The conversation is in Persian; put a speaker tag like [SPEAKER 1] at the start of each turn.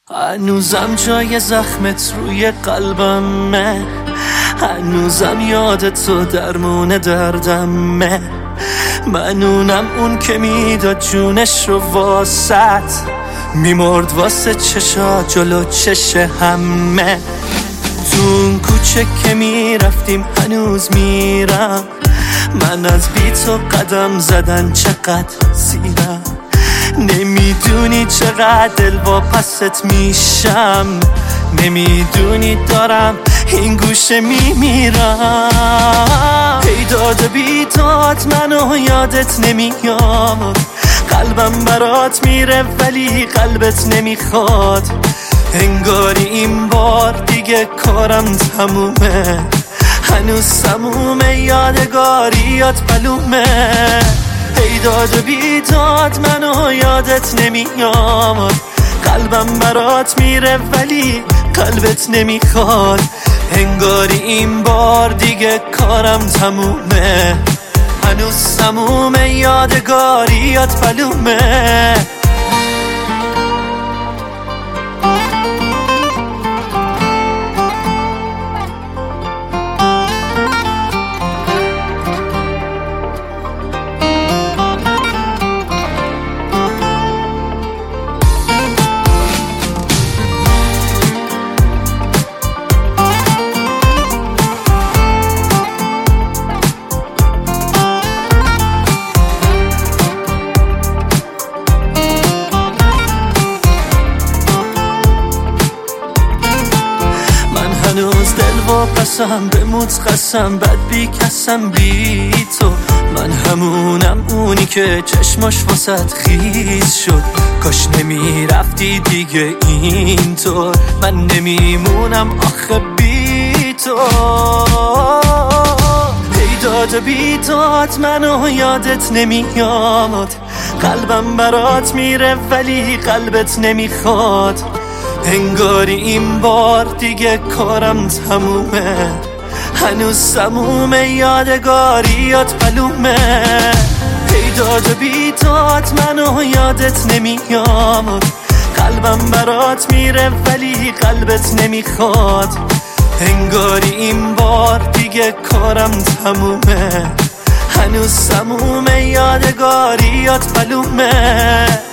[SPEAKER 1] هنوزم جای زخمت روی قلبمه، هنوزم یادت تو درمون دردمه. منونم اون که میداد جونش رو واسط، میمرد واسه چشا جلو چش همه. تو اون کوچه که میرفتیم هنوز میرم، من از بی تو قدم زدن چقدر سیرم. نمیدونی چقدر دل واپست میشم، نمیدونی دارم این گوشه میمیرم. پیداد بیداد منو یادت نمیاد، قلبم برات میره ولی قلبت نمیخواد. انگاری این بار دیگه کارم تمومه، هنوز سمومه یادگاریات بلومه. پیداد و بیداد منو یادت نمیاد، قلبم برات میره ولی قلبت نمیخواد. انگاری این بار دیگه کارم تمومه، هنوز سمومه یادگاریات بلومه. هنوز دل واپسم بموت قسم، بد بی کسم بی تو. من همونم اونی که چشماش واسط خیز شد، کاش نمیرفتی دیگه اینطور. من نمیمونم آخه بی تو. پیداد بیداد منو یادت نمیاد، قلبم برات میره ولی قلبت نمیخواد. انگاری این بار دیگه کارم تمومه، هنوز سمومه یادگاریات بلومه. پیداد و بیداد منو یادت نمیاد، قلبم برات میره ولی قلبت نمیخواد. انگاری این بار دیگه کارم تمومه، هنوز سمومه یادگاریات بلومه.